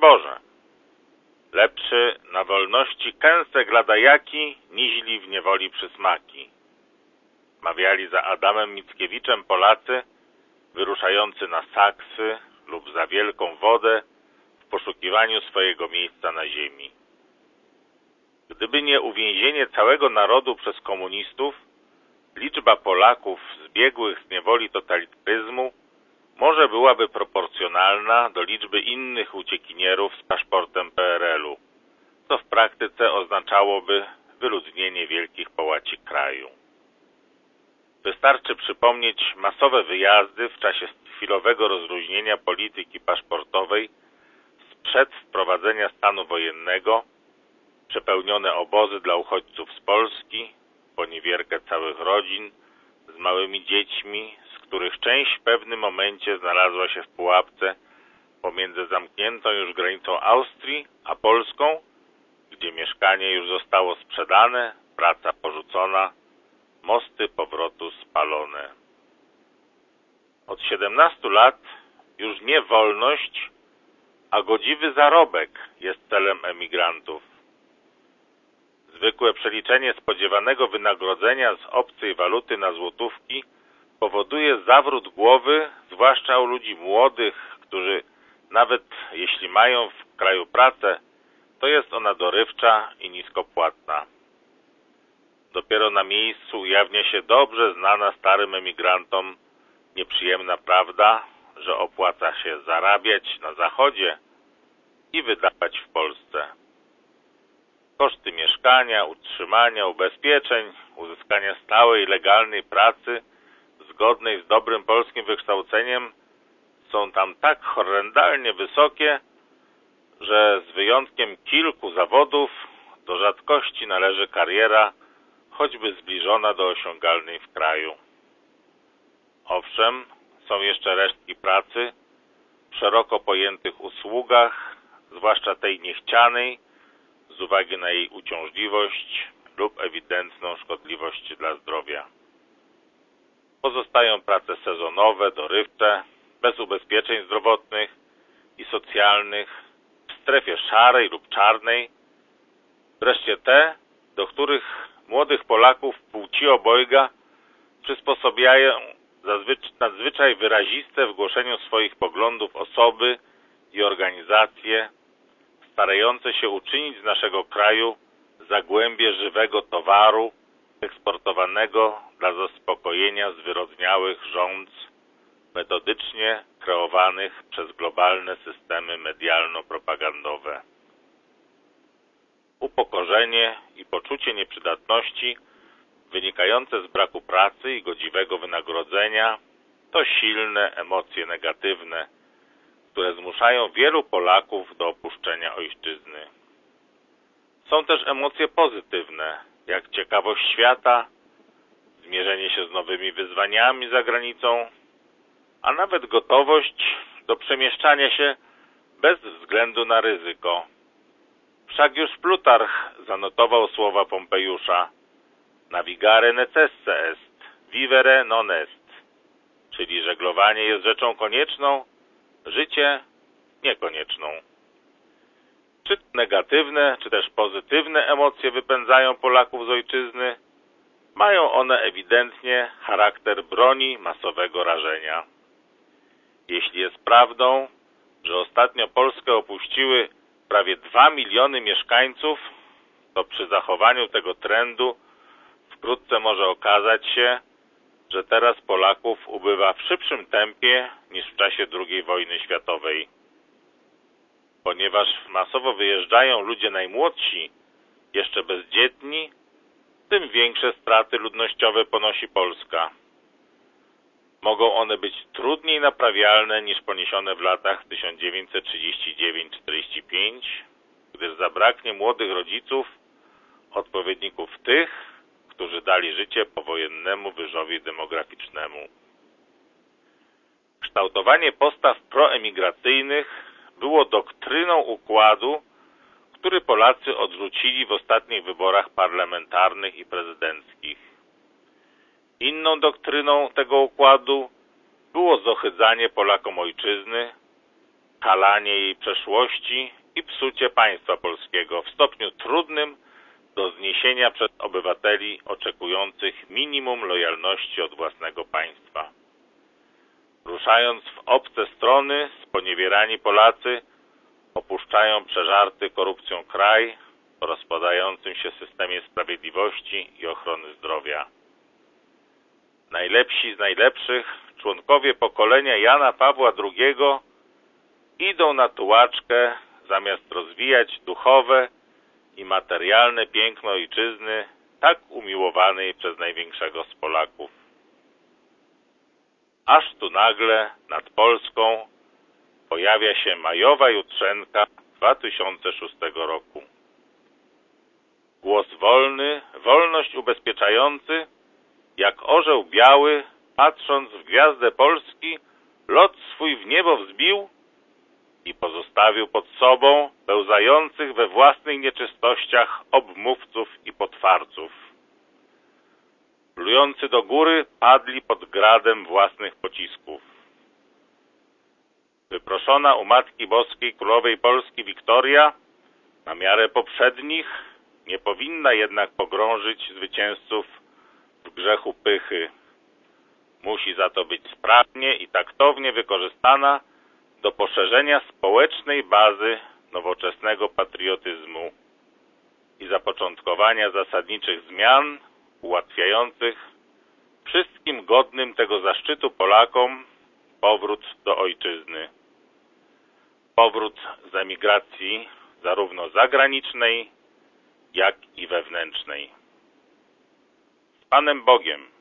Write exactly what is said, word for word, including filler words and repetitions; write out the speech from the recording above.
Boże, lepszy na wolności kęsek lada jaki, niźli w niewoli przysmaki. Mawiali za Adamem Mickiewiczem Polacy, wyruszający na Saksy lub za wielką wodę w poszukiwaniu swojego miejsca na ziemi. Gdyby nie uwięzienie całego narodu przez komunistów, liczba Polaków zbiegłych z niewoli totalitaryzmu może byłaby proporcjonalna do liczby innych uciekinierów z paszportem P R L-u, co w praktyce oznaczałoby wyludnienie wielkich połaci kraju. Wystarczy przypomnieć masowe wyjazdy w czasie chwilowego rozluźnienia polityki paszportowej sprzed wprowadzenia stanu wojennego, przepełnione obozy dla uchodźców z Polski, poniewierkę całych rodzin z małymi dziećmi, z których część w pewnym momencie znalazła się w pułapce pomiędzy zamkniętą już granicą Austrii a Polską, gdzie mieszkanie już zostało sprzedane, praca porzucona, mosty powrotu spalone. Od siedemnastu lat już nie wolność, a godziwy zarobek jest celem emigrantów. Zwykłe przeliczenie spodziewanego wynagrodzenia z obcej waluty na złotówki powoduje zawrót głowy, zwłaszcza u ludzi młodych, którzy nawet jeśli mają w kraju pracę, to jest ona dorywcza i niskopłatna. Dopiero na miejscu ujawnia się dobrze znana starym emigrantom nieprzyjemna prawda, że opłaca się zarabiać na Zachodzie i wydawać w Polsce. Koszty mieszkania, utrzymania, ubezpieczeń, uzyskania stałej, legalnej pracy zgodnej z dobrym polskim wykształceniem są tam tak horrendalnie wysokie, że z wyjątkiem kilku zawodów do rzadkości należy kariera choćby zbliżona do osiągalnej w kraju. Owszem, są jeszcze resztki pracy w szeroko pojętych usługach, zwłaszcza tej niechcianej, z uwagi na jej uciążliwość lub ewidentną szkodliwość dla zdrowia. Pozostają prace sezonowe, dorywcze, bez ubezpieczeń zdrowotnych i socjalnych, w strefie szarej lub czarnej, wreszcie te, do których młodych Polaków płci obojga przysposobiają nadzwyczaj wyraziste w głoszeniu swoich poglądów osoby i organizacje starające się uczynić z naszego kraju zagłębie żywego towaru eksportowanego dla zaspokojenia zwyrodniałych żądz metodycznie kreowanych przez globalne systemy medialno-propagandowe. Upokorzenie i poczucie nieprzydatności wynikające z braku pracy i godziwego wynagrodzenia to silne emocje negatywne, które zmuszają wielu Polaków do opuszczenia ojczyzny. Są też emocje pozytywne, jak ciekawość świata, zmierzenie się z nowymi wyzwaniami za granicą, a nawet gotowość do przemieszczania się bez względu na ryzyko. Wszak już Plutarch zanotował słowa Pompejusza: navigare necesse est, vivere non est, czyli żeglowanie jest rzeczą konieczną, życie niekonieczną. Czy negatywne, czy też pozytywne emocje wypędzają Polaków z ojczyzny, mają one ewidentnie charakter broni masowego rażenia. Jeśli jest prawdą, że ostatnio Polskę opuściły prawie dwa miliony mieszkańców, to przy zachowaniu tego trendu wkrótce może okazać się, że teraz Polaków ubywa w szybszym tempie niż w czasie drugiej wojny światowej. Ponieważ masowo wyjeżdżają ludzie najmłodsi, jeszcze bezdzietni, tym większe straty ludnościowe ponosi Polska. Mogą one być trudniej naprawialne niż poniesione w latach tysiąc dziewięćset trzydziestym dziewiątym do czterdziestego piątego, gdyż zabraknie młodych rodziców, odpowiedników tych, którzy dali życie powojennemu wyżowi demograficznemu. Kształtowanie postaw proemigracyjnych było doktryną układu, który Polacy odrzucili w ostatnich wyborach parlamentarnych i prezydenckich. Inną doktryną tego układu było zohydzanie Polakom ojczyzny, kalanie jej przeszłości i psucie państwa polskiego w stopniu trudnym do zniesienia przez obywateli oczekujących minimum lojalności od własnego państwa. Ruszając w obce strony, sponiewierani Polacy opuszczają przeżarty korupcją kraj o rozpadającym się systemie sprawiedliwości i ochrony zdrowia. Najlepsi z najlepszych, członkowie pokolenia Jana Pawła drugiego idą na tułaczkę, zamiast rozwijać duchowe i materialne piękno ojczyzny, tak umiłowanej przez największego z Polaków. Aż tu nagle nad Polską pojawia się majowa jutrzenka dwa tysiące szóstego roku. Głos wolny, wolność ubezpieczający, jak orzeł biały, patrząc w gwiazdę Polski, lot swój w niebo wzbił i pozostawił pod sobą pełzających we własnych nieczystościach obmówców i potwarców. Plujący do góry padli pod gradem własnych pocisków. Wyproszona u Matki Boskiej Królowej Polski Wiktoria, na miarę poprzednich, nie powinna jednak pogrążyć zwycięzców w grzechu pychy. Musi za to być sprawnie i taktownie wykorzystana do poszerzenia społecznej bazy nowoczesnego patriotyzmu i zapoczątkowania zasadniczych zmian ułatwiających wszystkim godnym tego zaszczytu Polakom powrót do ojczyzny. Powrót z emigracji zarówno zagranicznej, jak i wewnętrznej. Z Panem Bogiem.